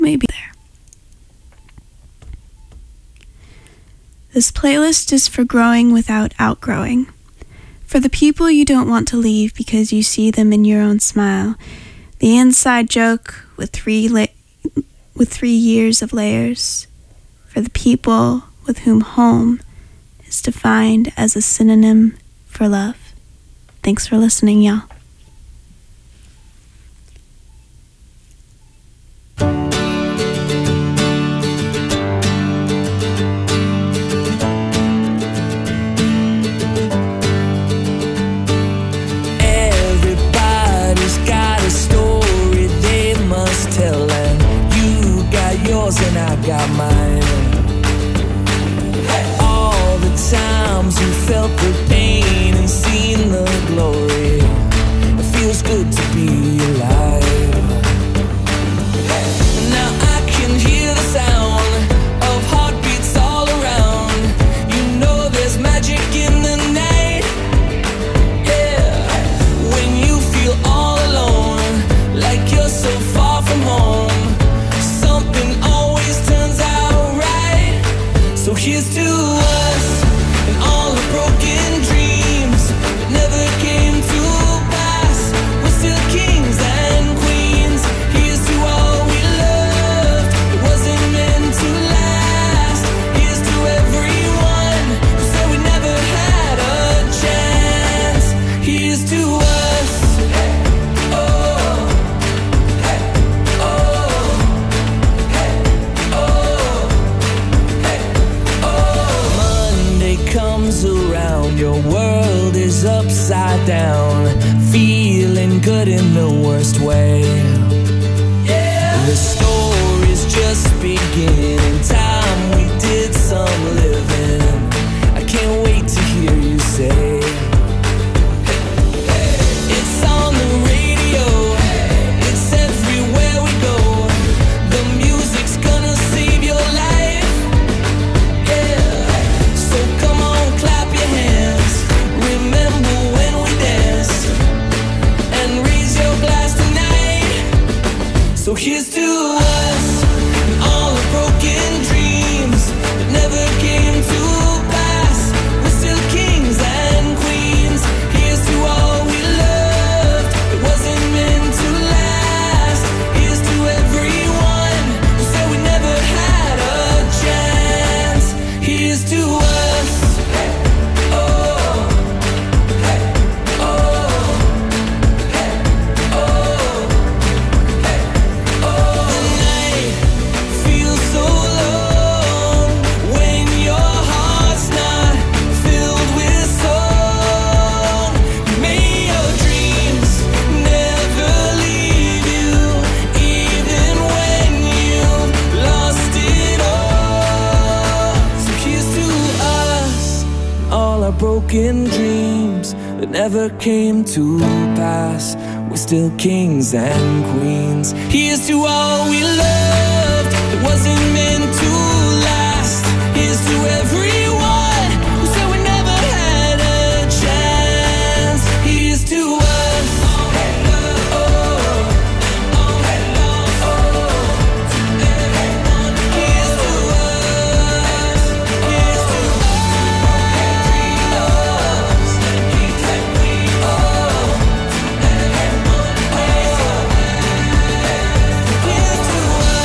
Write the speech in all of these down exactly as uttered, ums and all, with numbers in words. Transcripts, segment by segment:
maybe there. This playlist is for growing without outgrowing. For the people you don't want to leave because you see them in your own smile. The inside joke with three la- with three years of layers. For the people with whom home is defined as a synonym for love. Thanks for listening, y'all. Everybody's got a story they must tell, and you got yours and I got mine. All the times you felt the pain and seen the glory, it feels good to be alive. Now I can hear the sound of heartbeats all around. You know there's magic in the night. Yeah, when you feel all alone, like you're so far from home, something always turns out right. So here's to us and all the broken dreams that never came to pass. We're still kings and queens. Here's to all we loved, it wasn't meant to last. Here's to everyone who said we never had a chance. Here's to us. Oh, hey, oh, hey, oh, hey, oh. Monday comes around, your world is upside down, feeling good in the worst way. Yeah. The story's just beginning, time we did some living. I can't wait to hear you say, it's on the radio, it's everywhere we go. The music's gonna save your life. Yeah. So come on, clap your hands. Remember when we danced, and raise your glass tonight. So here's to us and all the broken dreams that never came to pass. We're still kings and queens. Here's to all we loved, it wasn't meant to last. Here's to everyone who said we never had a chance. Here's to us. Oh, hey, oh, hey, oh, hey, oh. The night feels so long when your heart's not filled with song. May your dreams never leave you, even when you've lost it all. So here's to us, all our broken dreams that never came to pass. We're still kings and queens. Here's to all we loved, it wasn't meant to last. Here's to everyone who said we never had a chance. Here's to us. Oh, here's to us. Here's to us.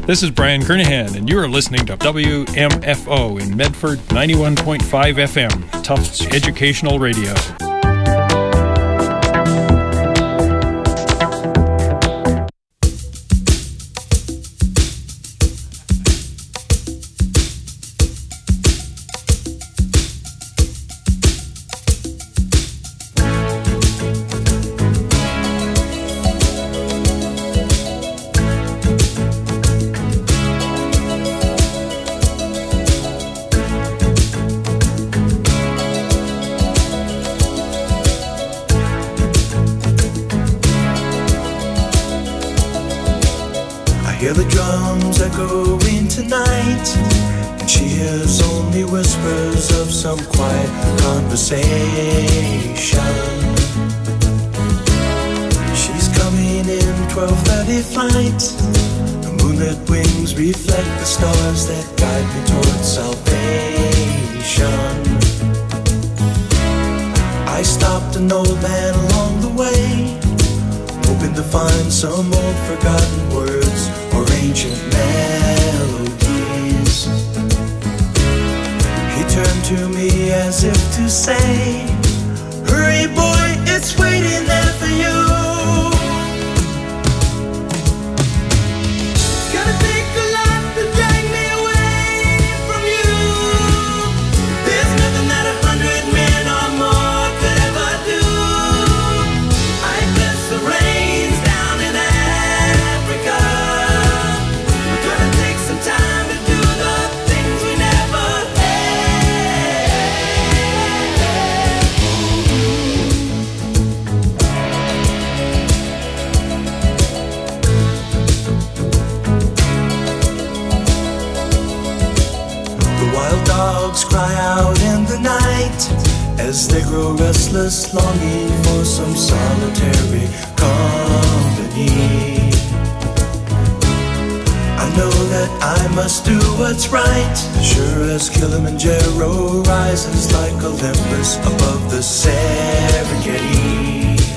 This is Brian Kernahan, and you are listening to W M F O in Medford, ninety-one point five F M, Tufts Educational Radio. Hear the drums echoing tonight, and she hears only whispers of some quiet conversation. She's coming in twelve thirty flight. The moonlit wings reflect the stars that guide me towards salvation. I stopped an old man along the way, hoping to find some old forgotten words or ancient melodies. He turned to me as if to say, hurry boy, it's waiting there for you. It's gonna take a lot to drag me away from you. There's nothing that a hundred men or more could ever do. I bless the rains down in Africa. We're gonna take some time to do the things we never The wild dogs cry out in the night as they grow restless, longing for some solitary company. I know that I must do what's right, sure as Kilimanjaro rises like Olympus above the Serengeti.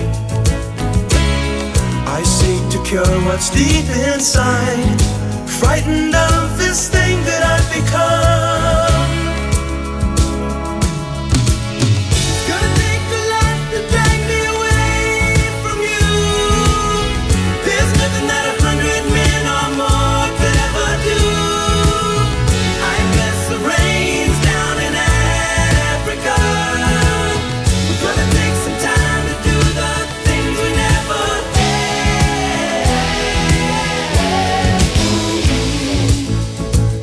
I seek to cure what's deep inside, frightened of this thing that I've become. It's gonna take a lot to drag me away from you. There's nothing that a hundred men or more could ever do. I bless the rains down in Africa. We're gonna take some time to do the things we never had.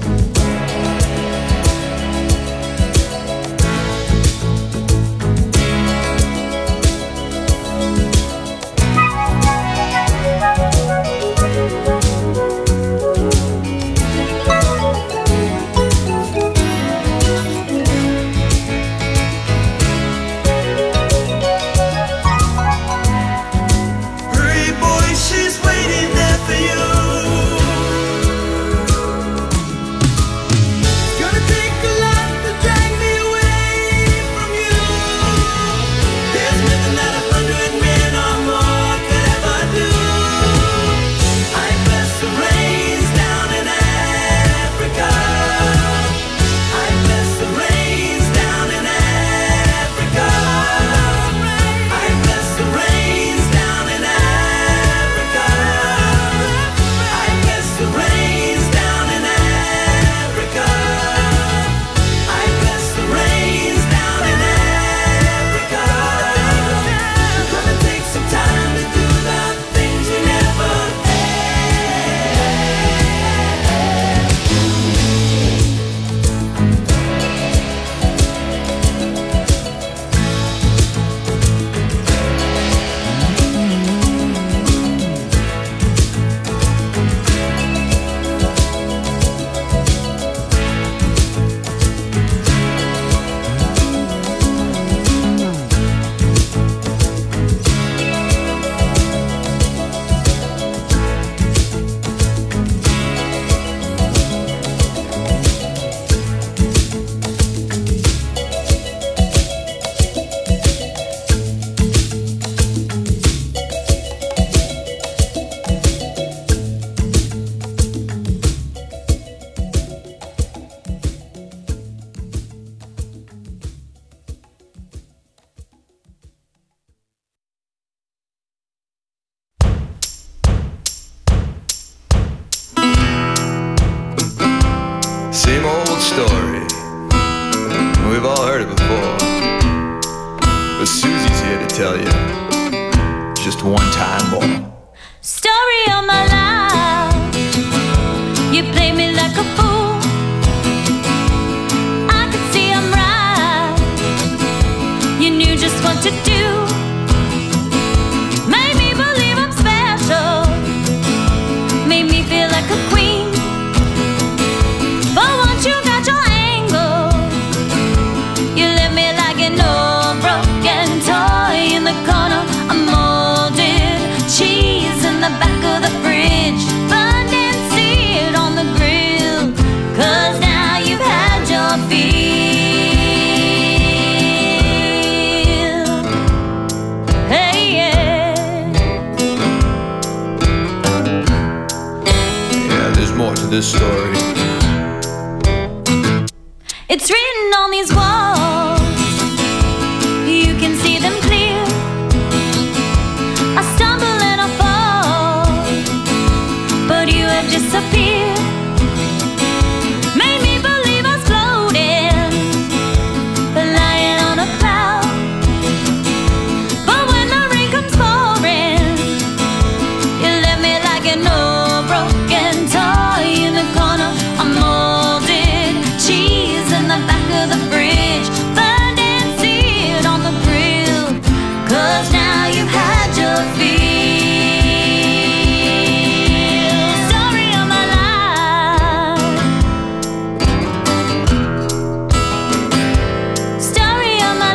But Susie's here to tell you just one time more. Story of my life. You play me like a fool. I could see I'm right. You knew just what to do. Made me believe I'm special. Made me feel like a queen. But once you got your angle, you left me like an old broken toy in the corner. A molded cheese in the back of the fridge, burned and seared on the grill. Cause now you've had your fill. Hey, yeah. Yeah, there's more to this story. It's written on these walls. You can see them clear. I stumble and I fall, but you have disappeared. Made me believe I was floating, lying on a cloud. But when the rain comes pouring, you left me like an old broken toy in the corner. A molded cheese in the back of the fridge, burned and seared on the grill. Cause now you've had your fill. Story of my life. Story of my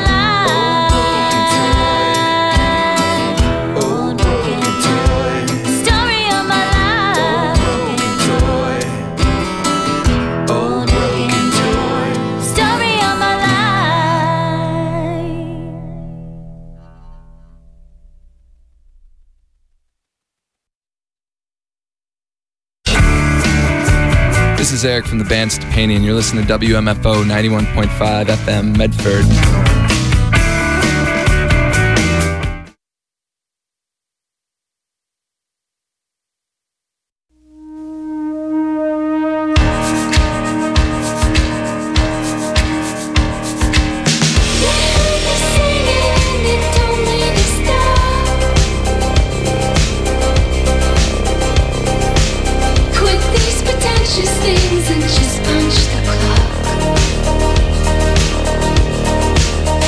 life. Old broken toy. Story of my life. Old broken toy. Story of my life. This is Eric from the band Stepani, and you're listening to W M F O ninety-one point five F M Medford. Quit these pretentious things and just punch the clock.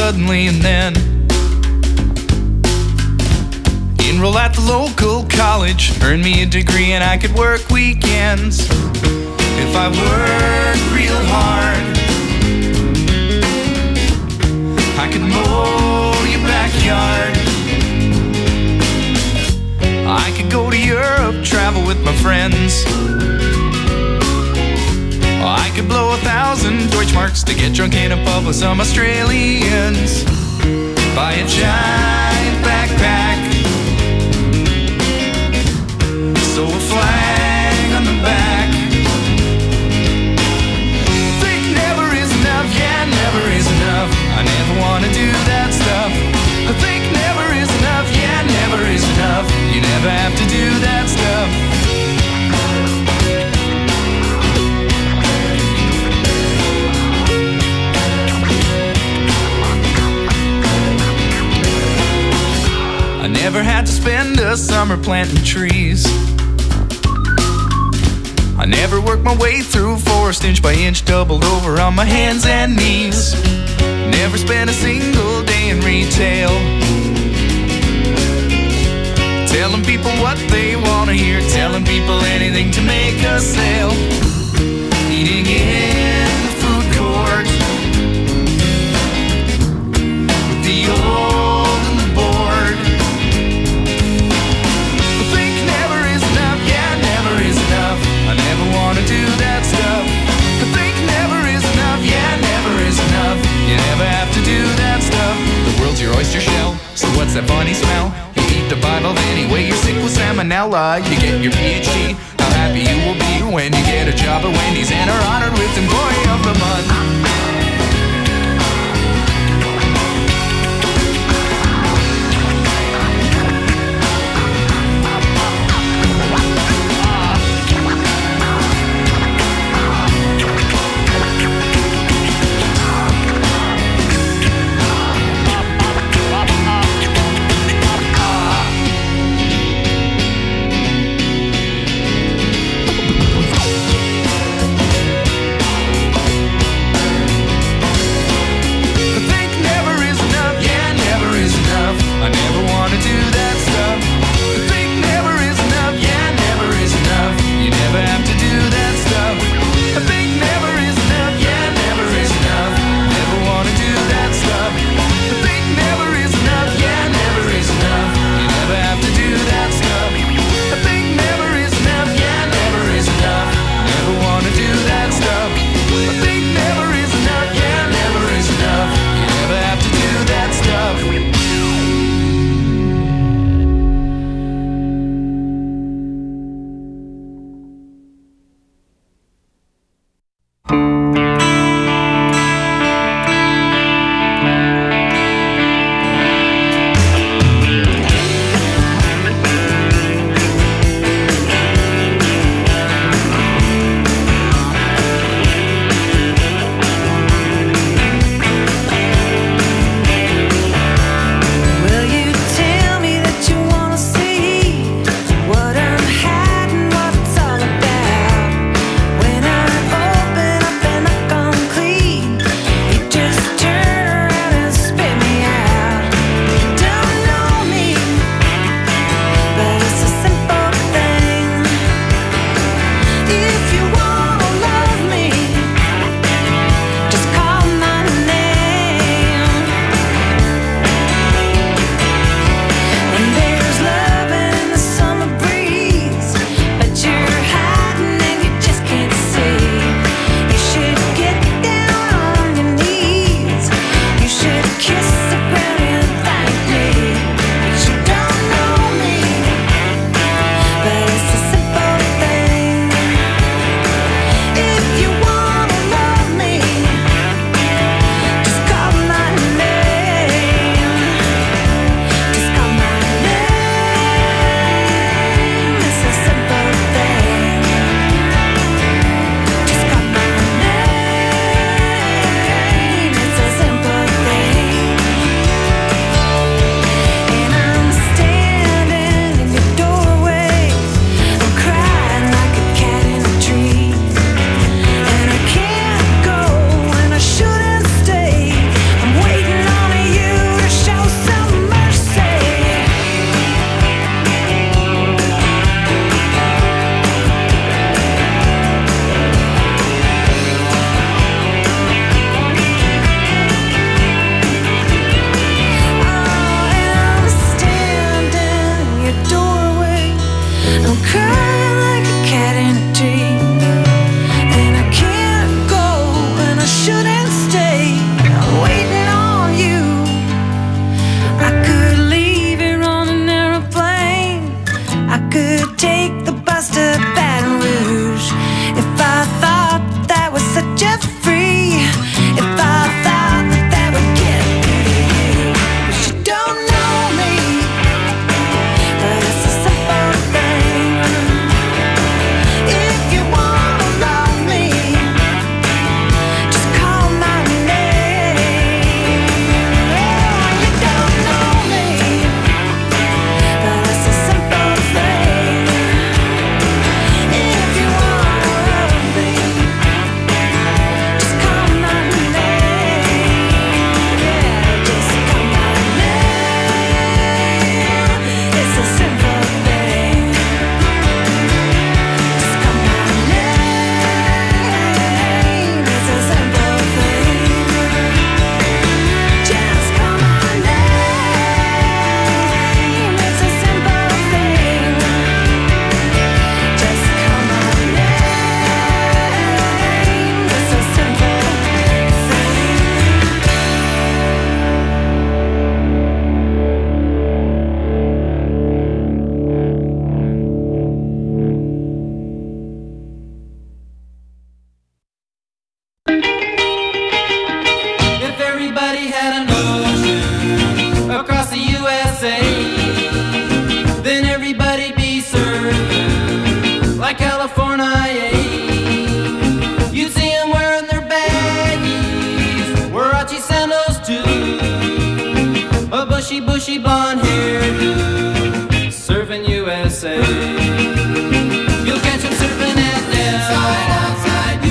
suddenly and then. Enroll at the local college, earn me a degree, and I could work weekends if I worked real hard. I could mow your backyard. I could go to Europe, travel with my friends. I could blow a thousand Deutschmarks to get drunk in a pub with some Australians. Buy a giant backpack, sew a flag on the back. Think never is enough, yeah, never is enough. I never wanna do that stuff. I think never is enough, yeah, never is enough. You never have to do that stuff. I never had to spend a summer planting trees. I never worked my way through forest inch by inch, doubled over on my hands and knees. Never spent a single day in retail, telling people what they wanna hear, telling people anything to make a sale. Eating in the food court with the old and the bored. I think never is enough, yeah, never is enough. I never wanna do that stuff. I think never is enough, yeah, never is enough. You never have to do that stuff. The world's your oyster shell, so what's that funny smell? You eat the Bible anyway, you're sick with salmonella. You get your P H D, how happy you will be when you get a job at Wendy's and are honored with Employee of the Month.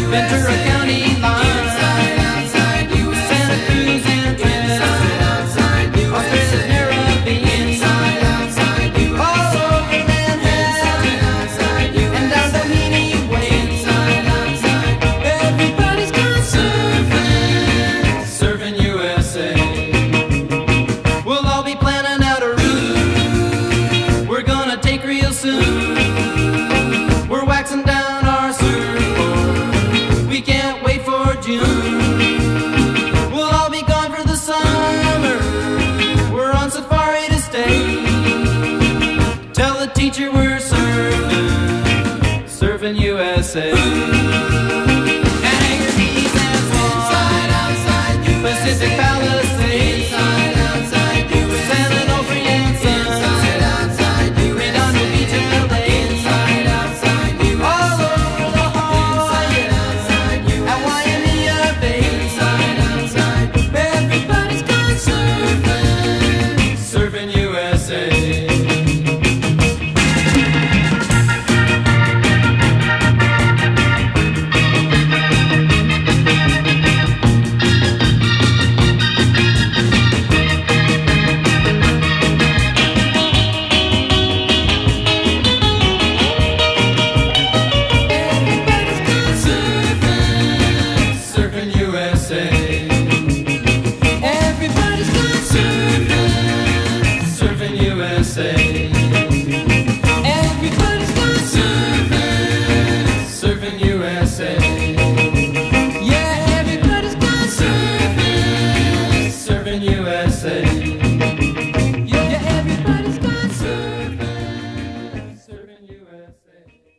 Ventura County line. Inside, outside U S A. Santa Cruz and Trinidad. Inside, outside U S A. Australia's Caribbean. Inside, outside U S A. All over Manhattan. Inside, outside U S A. And down Doheny Way. Inside, outside. Everybody's gone surfing. Surfing U S A. We'll all be planning out a route we're gonna take real soon. We're waxing down our surfboard. We can't wait for June. We'll all be gone for the summer. We're on safari to stay. Tell the teacher we're surfing, surfing U S A. And Hangar Keys and Swan. Inside, outside U S A. Pacific Palisades. Inside, outside U S A. San Onofre and Sun. Inside, outside U S A. Redondo Beach and L A. Inside, outside U S A. All over the Hawaiian. Inside, outside U S A. At Waimea Bay. Inside, outside. Everybody's gone surfing, surfing U S A. Everybody's gone surfing, surfing U S A. Everybody's gone surfing, surfing U S A. Everybody's gone surfing, surfing U S A. Yeah, everybody's gone surfing, surfing U S A. Yeah, everybody's gone surfing, surfing U S A.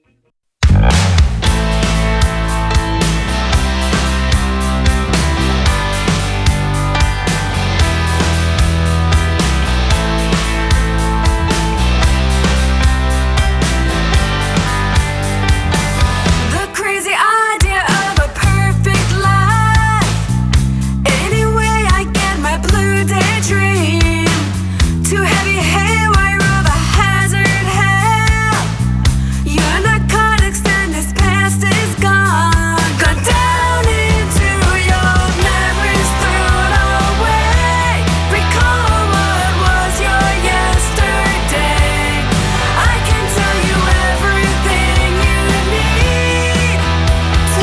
The crazy idea of a perfect life. Anyway, I get my blue daydream. Too heavy haywire of a hazard hell. Your narcotics and this past is gone. Gone down into your memories, thrown away. Recall what was your yesterday. I can tell you everything you need to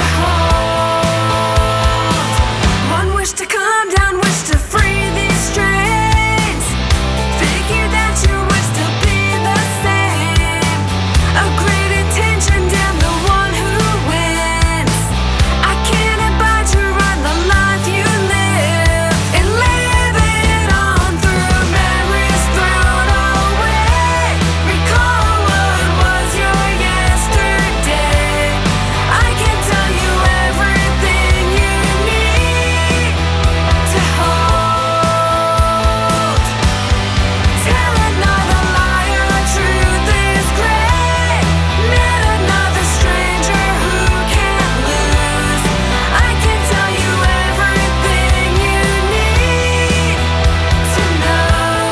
hold. One wish to calm down, wish to free these strains. Figure that you would still be the same. A great intention, damn the one who wins. I can't abide to run the life you live and live it on through memories thrown away. Recall what was your yesterday. I can tell you everything you need to hold. Tell another liar, truth is great. Met another stranger who can't lose. I can tell you everything you need to know.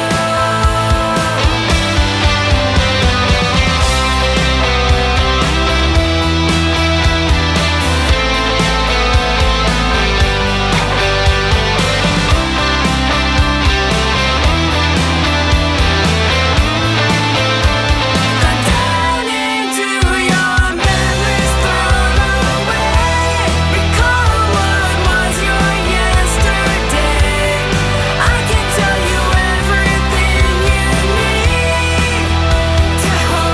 Down into your memories, thrown away. Recall what was your yesterday. I can tell you everything you need to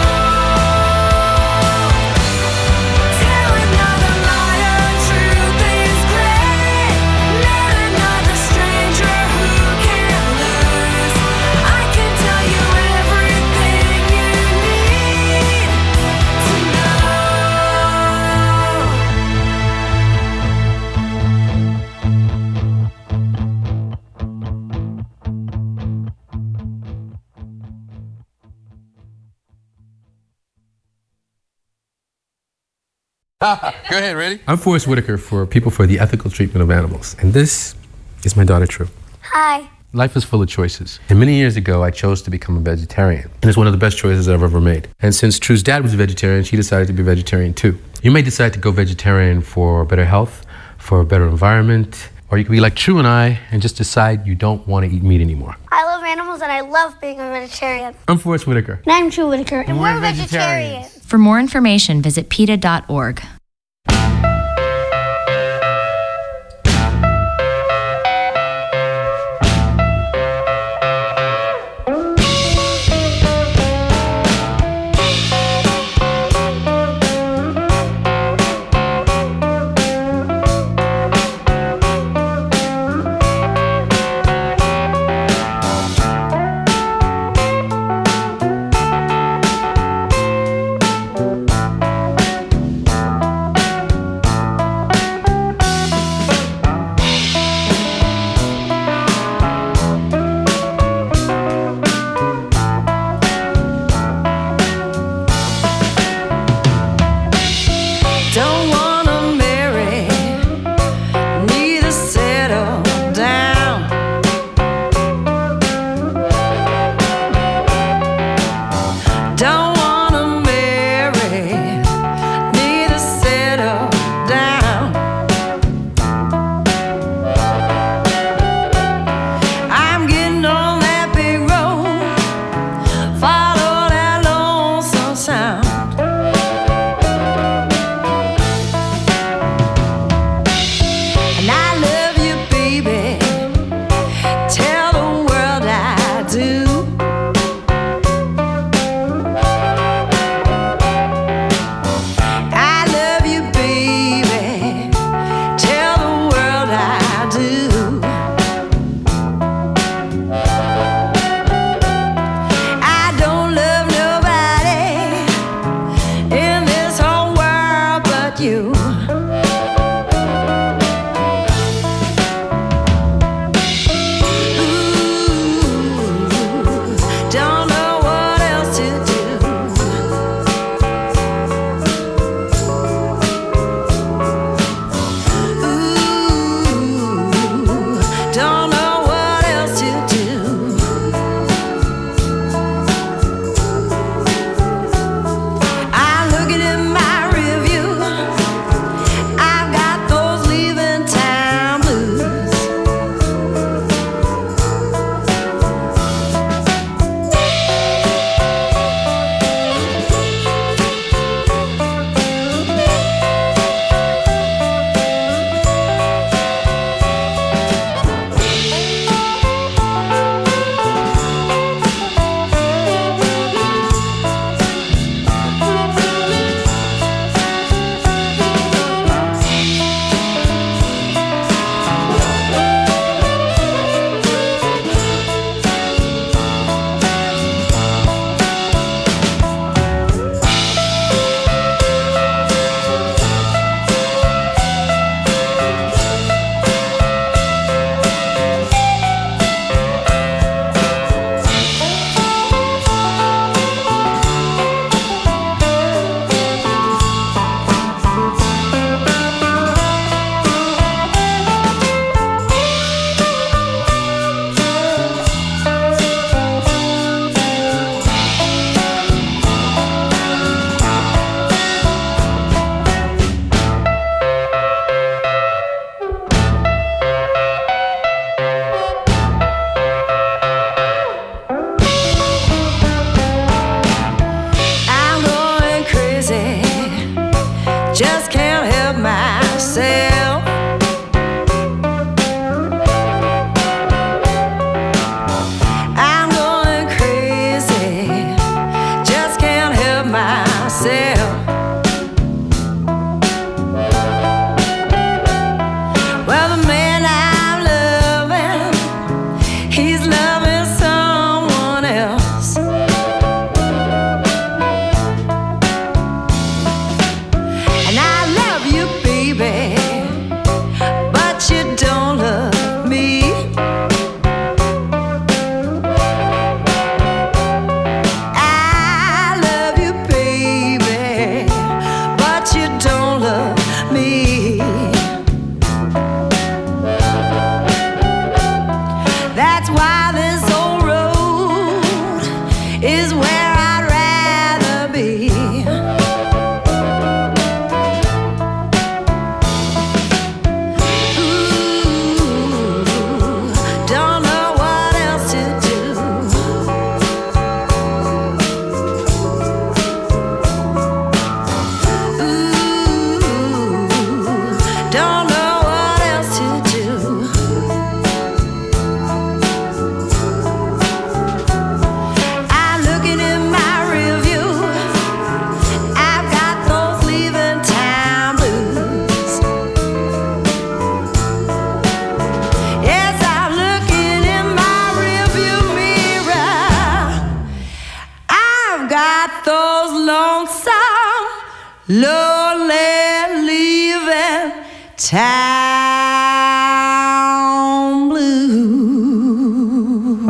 hold. Tell another liar, truth is great. Met another stranger who can't lose. I can tell you everything you need to know. Go ahead, ready? I'm Forrest Whitaker for People for the Ethical Treatment of Animals, and this is my daughter, True. Hi. Life is full of choices, and many years ago, I chose to become a vegetarian, and it's one of the best choices I've ever made. And since True's dad was a vegetarian, she decided to be a vegetarian too. You may decide to go vegetarian for better health, for a better environment, or you could be like True and I and just decide you don't want to eat meat anymore. I love animals and I love being a vegetarian. I'm Forrest Whitaker. And I'm True Whitaker. And, we're, we're vegetarians. vegetarians. For more information, visit PETA dot org. got those lonesome, lonely, leaving town blues.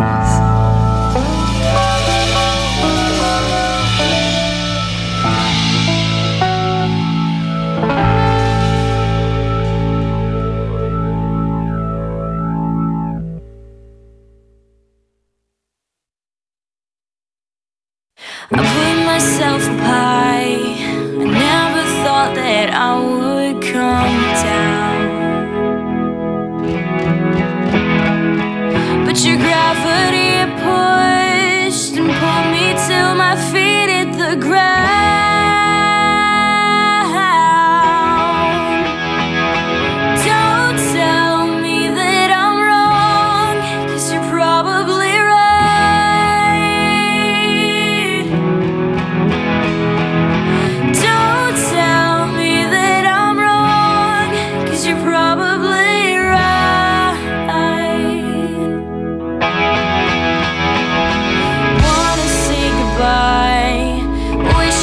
I put myself up high. I never thought that I would come down. But your gravity pushed and pulled me till my feet hit the ground. Don't tell me that I'm wrong, 'cause you're probably right. Don't tell me that I'm wrong, 'cause you're probably right. Wanna say goodbye, wish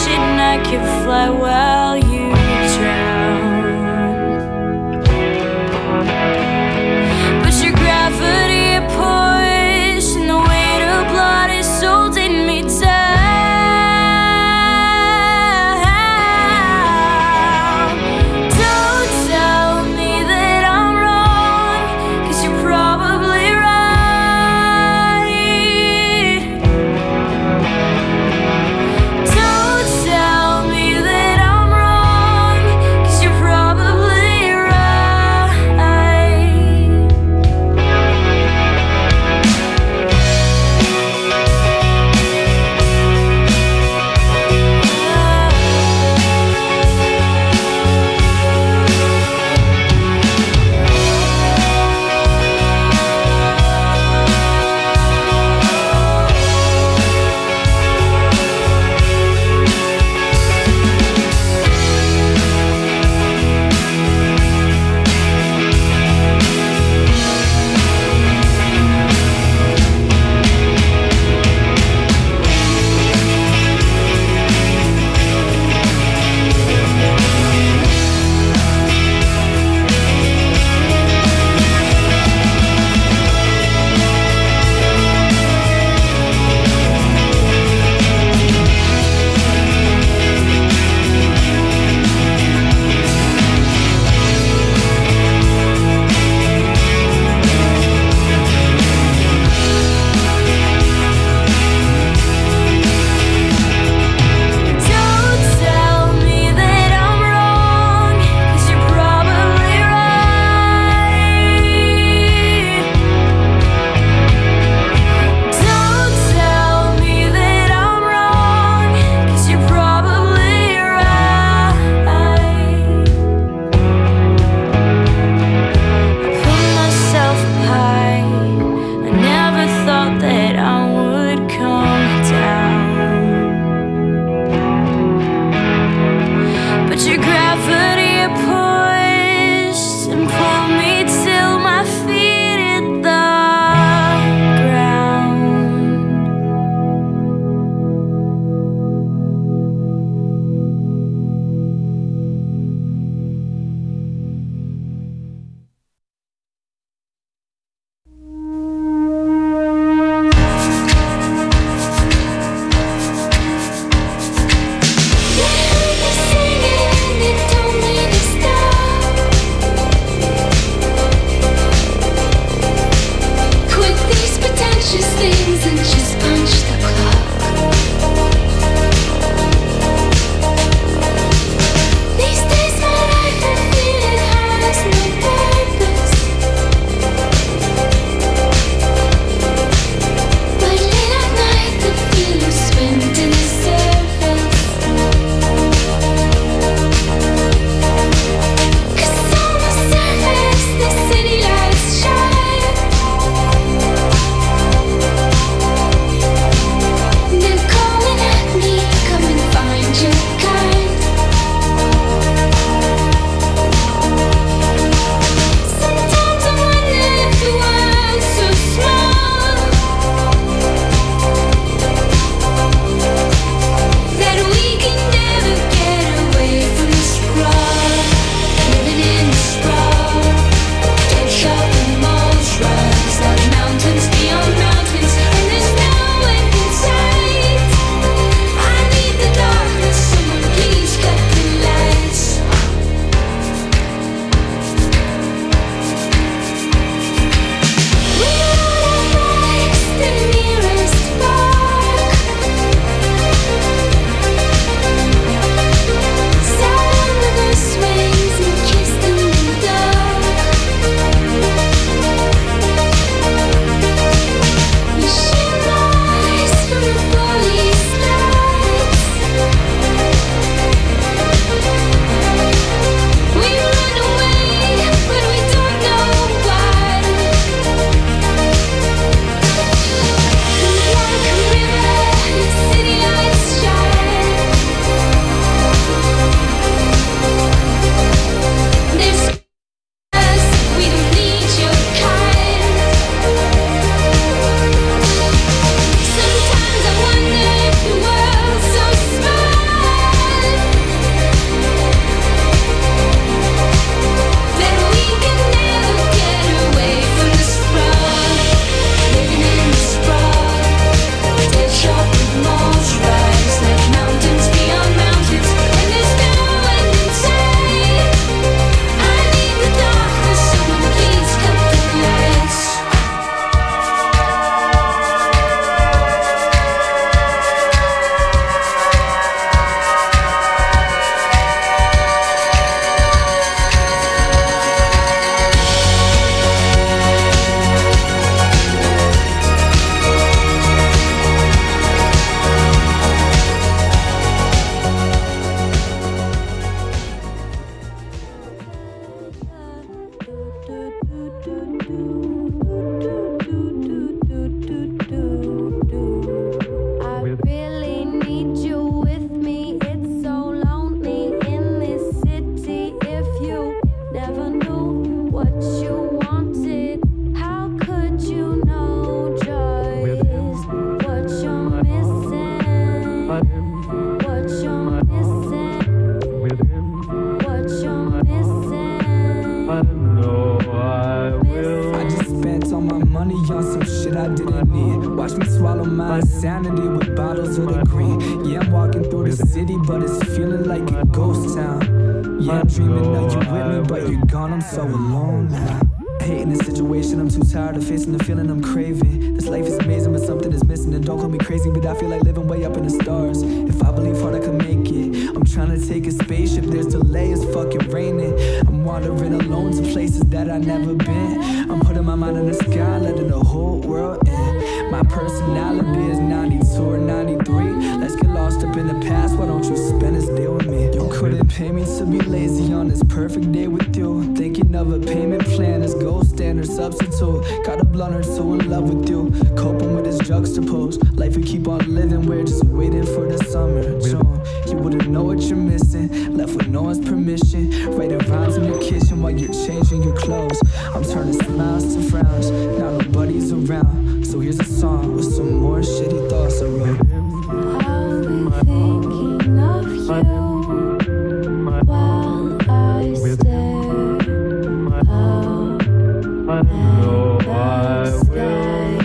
green. Yeah, I'm walking through the city, but it's feeling like a ghost town. Yeah, I'm dreaming of you with me, but you're gone, I'm so alone now. Hating the situation, I'm too tired of facing the feeling I'm craving. This life is amazing, but something is missing. And don't call me crazy, but I feel like living way up in the stars. If I believe hard, I can make it. I'm trying to take a spaceship, there's delay, it's fucking raining. I'm wandering alone to places that I've never been. I'm putting my mind in the sky, letting the whole world in. My personality is ninety-two or ninety-three. Let's get lost up in the past, why don't you spend this day with me? You couldn't pay me to be lazy on this perfect day with you. Thinking of a payment plan is gold standard substitute. Got a blunt or two in love with you. Coping with this juxtapose. Life we keep on living, we're just waiting for the summer June. You wouldn't know what you're missing. Left with no one's permission. Writing rhymes in your kitchen while you're changing your clothes. I'm turning smiles to frowns. Now nobody's around. So here's a song with some more shitty thoughts I wrote. I'll be thinking of you while I stare out at the sky.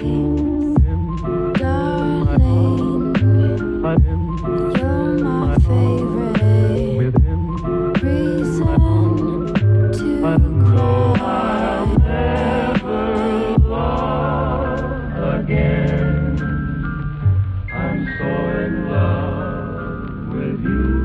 Darling, you're my favorite reason to cry. Again, I'm so in love with you.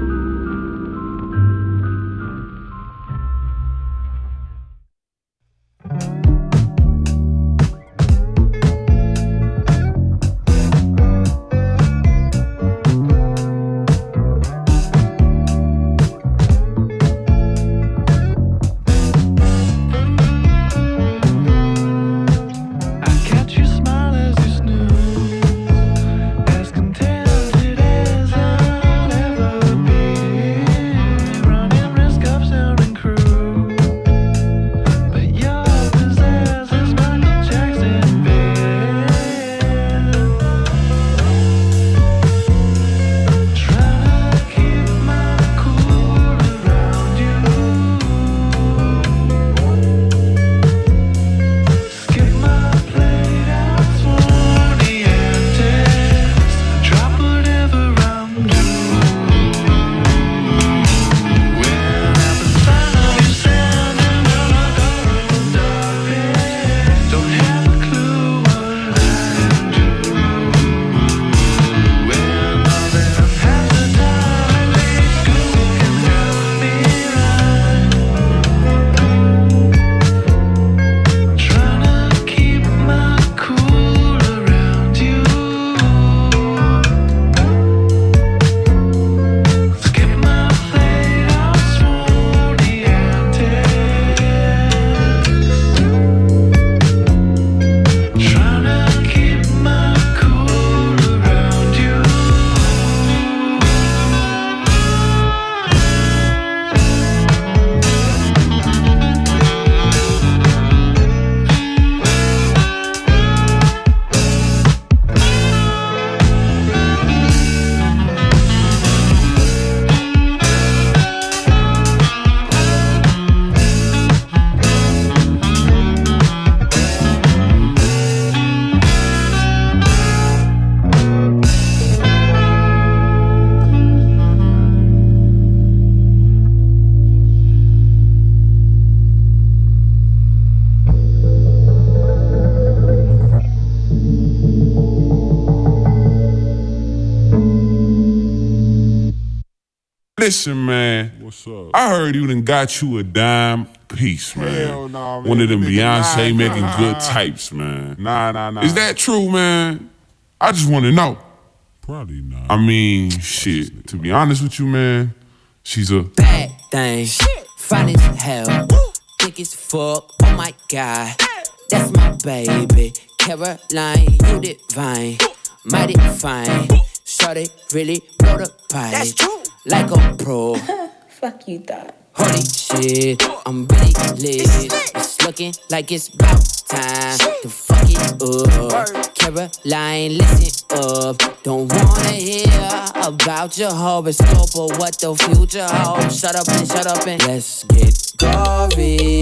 Listen, man. What's up? I heard you done got you a dime piece, man. Hell nah, man. One of them Nigga, Beyonce nah, making nah, good nah. types, man. Nah, nah, nah. Is that true, man? I just want to know. Probably not. I mean, shit. To be honest with you, man, she's a bad thing. Fine as hell. Thick as fuck. Oh my God. That's my baby. Caroline, you divine. Mighty fine. Shorty really blow the pipe. That's true. Like a pro. Fuck you thought. Holy shit, I'm really lit. It's looking like it's about time to fuck it up. Caroline, listen up. Don't wanna hear about your horoscope or what the future holds. Shut up and shut up and let's get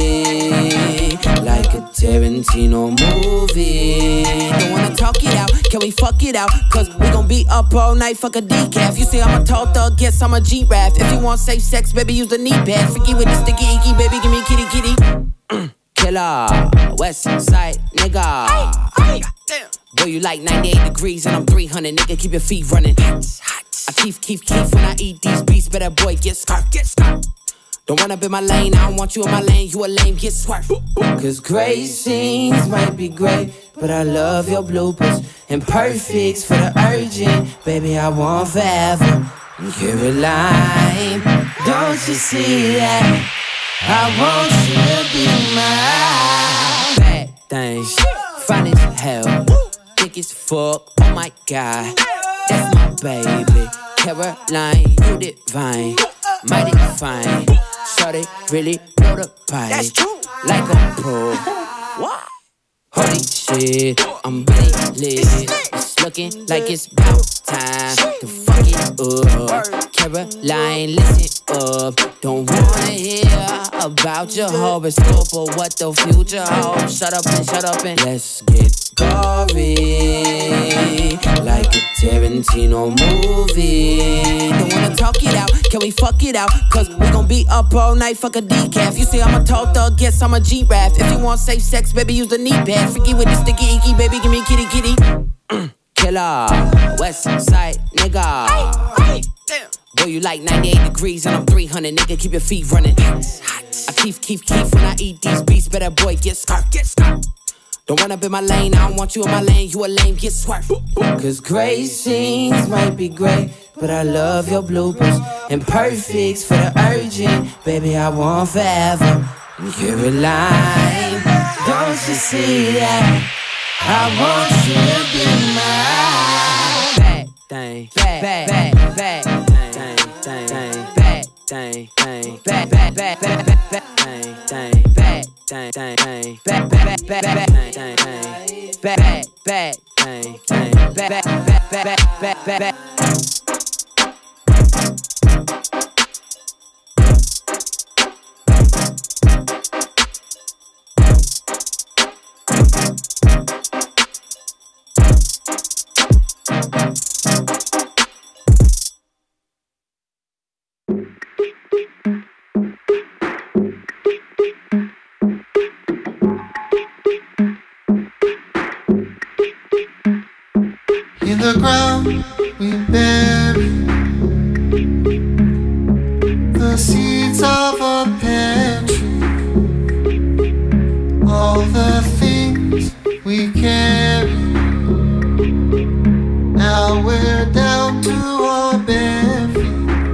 gory, like a Tarantino movie. Don't wanna talk it out. Can we fuck it out? Cause we gon' be up all night, fuck a decaf. You say I'm a tall thug, guess I'm a G-Raff. If you want safe sex, baby, use the knee pad. Freaky with the sticky icky, baby, give me kitty kitty. Killer, West Side nigga. Boy, you like ninety-eight degrees and I'm three hundred, nigga, keep your feet running. I keep, keep, keep when I eat these beats, better boy, get scarf, get scarf. Don't run up in my lane, I don't want you in my lane, you a lame, get swerved. Cause great scenes might be great, but I love your bloopers. And perfects for the urgent, baby, I want forever. Caroline, don't you see that? I want you to be mine. Bad things, fine as hell, thick as fuck, oh my god. That's my baby, Caroline, you divine, mighty fine. Shorty really blow the pipe. That's true. Like a pro. What? Holy shit, I'm really lit. It's looking like it's about time to fuck it up. Caroline, listen up. Don't wanna hear about your horoscope or what the future holds. Shut up and shut up and let's get gory, like a Tarantino movie. Don't wanna talk it out, can we fuck it out? Cause we gon' be up all night, fuck a decaf. You say I'm a tall thug, guess I'm a G-Raff. If you want safe sex, baby, use the knee pad. Freaky with the sticky icky, baby, give me kitty kitty. Killer, West Side nigga. Boy, you like ninety-eight degrees and I'm three hundred, nigga, keep your feet running. I keep, keep, keep when I eat these beats, better boy, get scarf, get scarf. Don't run up in my lane, I don't want you in my lane, you a lame, get swerved. Cause great scenes might be great, but I love your bloopers. And perfects for the urgent, baby, I want forever. Caroline, don't you see that? I want you to be mine. Bad thing, bad, bad, bad, bad thing, thing, thing, bad thing, thing, bad, bad, bad, bad, bad thing, thing, bad thing, thing, bad, bad, bad, bad thing, thing, bad, bad thing, thing, bad, bad, bad, bad, bad, bad, bad. In the ground we bury the seeds of a pear tree, all the things we carry. Now we're down to our bare feet.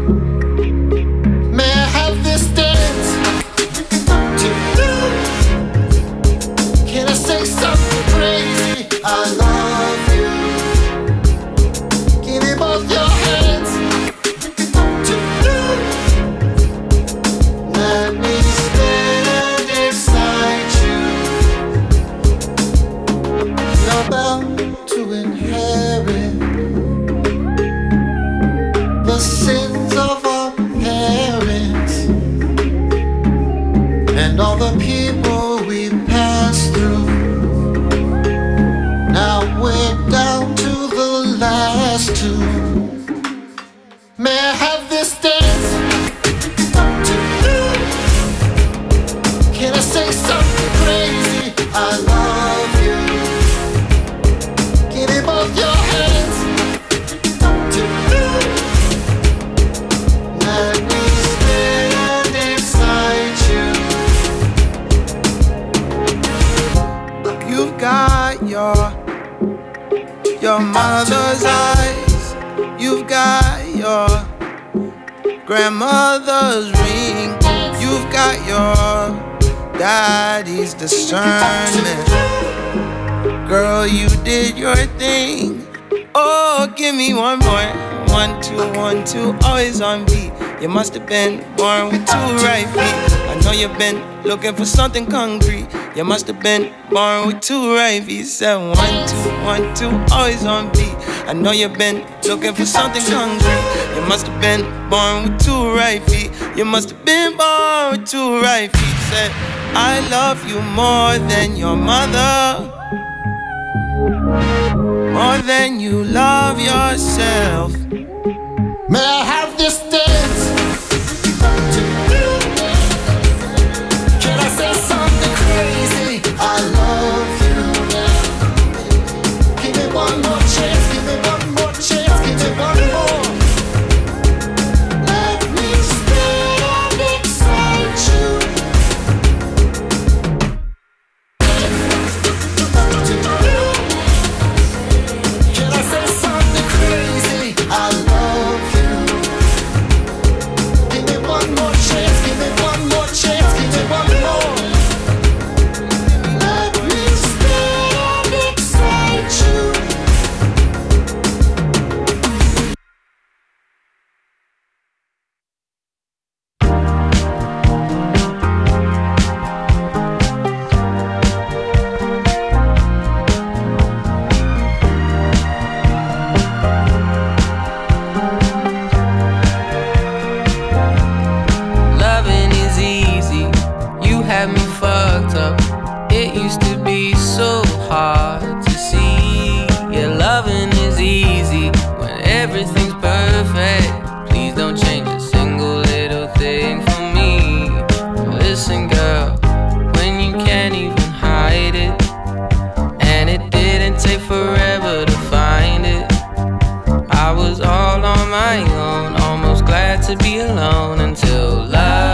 May I have this dance to do? Can I say something crazy? I love you. Give me both your hands to do. Let me stand beside you. You're bound to inherit the sins of our parents and all the people we passed through. Now we're down to the last two. May I have this dance to do? Can I say something crazy? I love you. Give me both your hands to do. Let me stand beside you. You've got your your mother's eyes, you've got your grandmother's ring, you've got your daddy's discernment. Girl, you did your thing. Oh, give me one more. One, two, one, two, always on beat. You must have been born with two right feet. I know you've been looking for something concrete. You must have been born with two right feet. Said one, two, one, two, always on beat. I know you've been looking for something concrete. You must have been born with two right feet. You must have been born with two right feet. Said, I love you more than your mother, more than you love yourself. May I have this dance? Can I say something crazy? I love you. Give me one more chance, give me one more chance, give me one more. Let me stay and excite you. Can I say something crazy? I love you. Give me one more chance, give me one more chance, give me one more. Let me stay and excite you. Loving is easy, you have me fucked up. It used to be so hard to see. Yeah, loving is easy when everything's perfect. Please don't change a single little thing for me. Listen, girl, when you can't even hide it, and it didn't take forever to find it. I was all on my own, almost glad to be alone until love